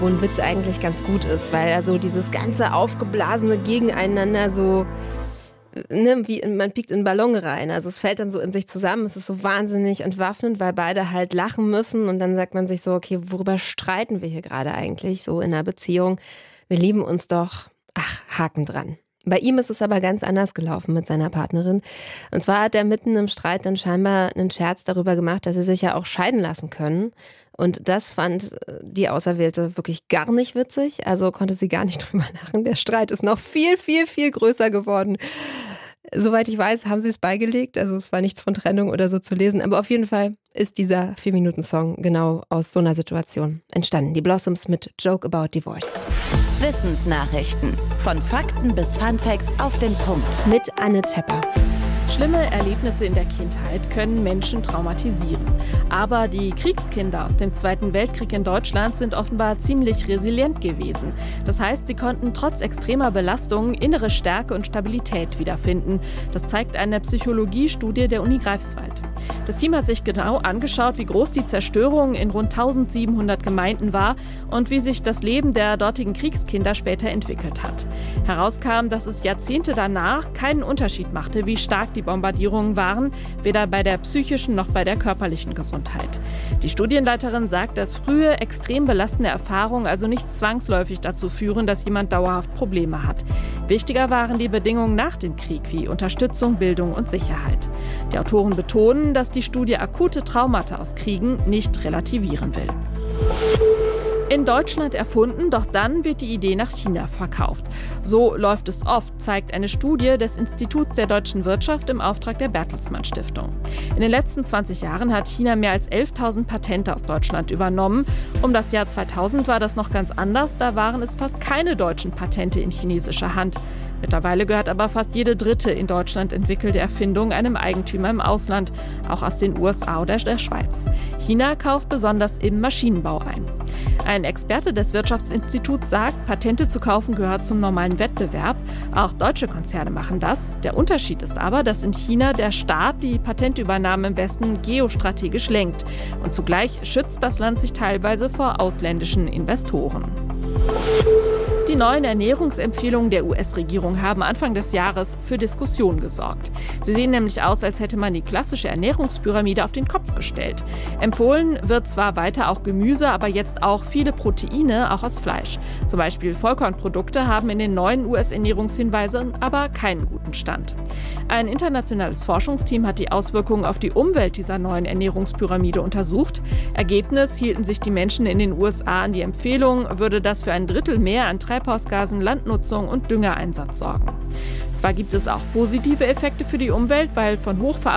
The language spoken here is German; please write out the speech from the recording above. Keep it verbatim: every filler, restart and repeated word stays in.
wo ein Witz eigentlich ganz gut ist, weil also dieses ganze aufgeblasene Gegeneinander so, ne, wie man piekt in einen Ballon rein. Also es fällt dann so in sich zusammen, es ist so wahnsinnig entwaffnend, weil beide halt lachen müssen und dann sagt man sich so, okay, worüber streiten wir hier gerade eigentlich so in einer Beziehung? Wir lieben uns doch, ach, Haken dran. Bei ihm ist es aber ganz anders gelaufen mit seiner Partnerin. Und zwar hat er mitten im Streit dann scheinbar einen Scherz darüber gemacht, dass sie sich ja auch scheiden lassen können. Und das fand die Auserwählte wirklich gar nicht witzig. Also konnte sie gar nicht drüber lachen. Der Streit ist noch viel, viel, viel größer geworden. Soweit ich weiß, haben sie es beigelegt. Also es war nichts von Trennung oder so zu lesen. Aber auf jeden Fall ist dieser vier-Minuten-Song genau aus so einer Situation entstanden. Die Blossoms mit Joke About Divorce. Wissensnachrichten. Von Fakten bis Funfacts auf den Punkt. Mit Anne Tepper. Schlimme Erlebnisse in der Kindheit können Menschen traumatisieren. Aber die Kriegskinder aus dem Zweiten Weltkrieg in Deutschland sind offenbar ziemlich resilient gewesen. Das heißt, sie konnten trotz extremer Belastungen innere Stärke und Stabilität wiederfinden. Das zeigt eine Psychologiestudie der Uni Greifswald. Das Team hat sich genau angeschaut, wie groß die Zerstörung in rund eintausendsiebenhundert Gemeinden war und wie sich das Leben der dortigen Kriegskinder später entwickelt hat. Herauskam, dass es Jahrzehnte danach keinen Unterschied machte, wie stark die Bombardierungen waren, weder bei der psychischen noch bei der körperlichen Gesundheit. Die Studienleiterin sagt, dass frühe, extrem belastende Erfahrungen also nicht zwangsläufig dazu führen, dass jemand dauerhaft Probleme hat. Wichtiger waren die Bedingungen nach dem Krieg, wie Unterstützung, Bildung und Sicherheit. Die Autoren betonen, dass die Studie akute Traumata aus Kriegen nicht relativieren will. In Deutschland erfunden, doch dann wird die Idee nach China verkauft. So läuft es oft, zeigt eine Studie des Instituts der deutschen Wirtschaft im Auftrag der Bertelsmann Stiftung. In den letzten zwanzig Jahren hat China mehr als elftausend Patente aus Deutschland übernommen. Um das Jahr zweitausend war das noch ganz anders, da waren es fast keine deutschen Patente in chinesischer Hand. Mittlerweile gehört aber fast jede dritte in Deutschland entwickelte Erfindung einem Eigentümer im Ausland, auch aus den U S A oder der Schweiz. China kauft besonders im Maschinenbau ein. Ein Experte des Wirtschaftsinstituts sagt, Patente zu kaufen gehört zum normalen Wettbewerb. Auch deutsche Konzerne machen das. Der Unterschied ist aber, dass in China der Staat die Patentübernahme im Westen geostrategisch lenkt. Und zugleich schützt das Land sich teilweise vor ausländischen Investoren. Die neuen Ernährungsempfehlungen der U S-Regierung haben Anfang des Jahres für Diskussionen gesorgt. Sie sehen nämlich aus, als hätte man die klassische Ernährungspyramide auf den Kopf gestellt. Empfohlen wird zwar weiter auch Gemüse, aber jetzt auch viele Proteine, auch aus Fleisch. Zum Beispiel Vollkornprodukte haben in den neuen U S-Ernährungshinweisen aber keinen guten Stand. Ein internationales Forschungsteam hat die Auswirkungen auf die Umwelt dieser neuen Ernährungspyramide untersucht. Ergebnis: hielten sich die Menschen in den U S A an die Empfehlung, würde das für ein Drittel mehr an Treibhausgasen, Landnutzung und Düngereinsatz sorgen. Zwar gibt es auch positive Effekte für die Umwelt, weil von hochverarbeiteten